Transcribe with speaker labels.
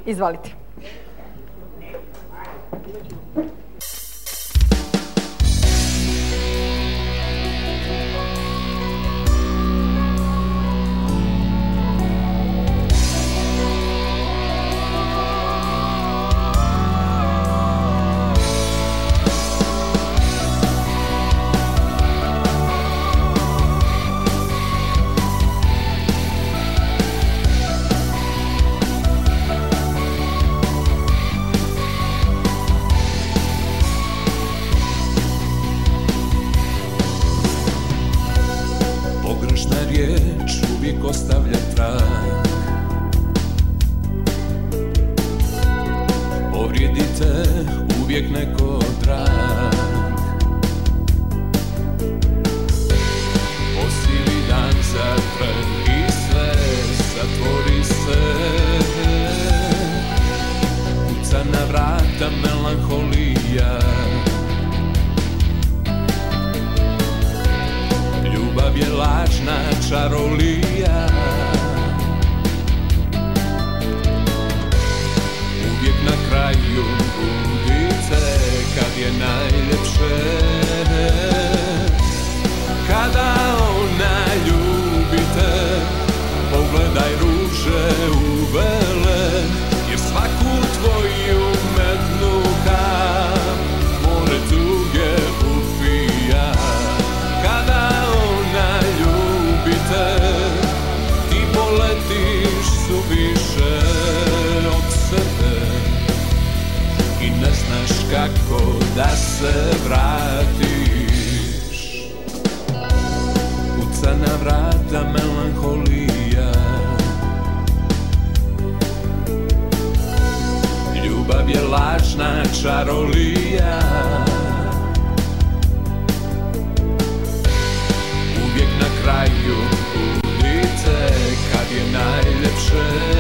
Speaker 1: Izvolite.
Speaker 2: Ostavlja trag, povrijedite uvijek neko drag. Posili dan zatrag i sve zatvori se. Kuca na vrata melanholija, ljubav je lažna čarolija. Uvijek na kraju budite kad je najljepše. Kada ona ljubite, pogledaj ruže uvele, jer svaku tvoju metnu kap more tuge upija. Kada ona ljubite, ti poletiš suviše od sebe i ne znaš kako da se vratiš. Kuca na vrata melanholija, ljubav je lažna čarolija. Uvijek na kraju budite kad je najljepše.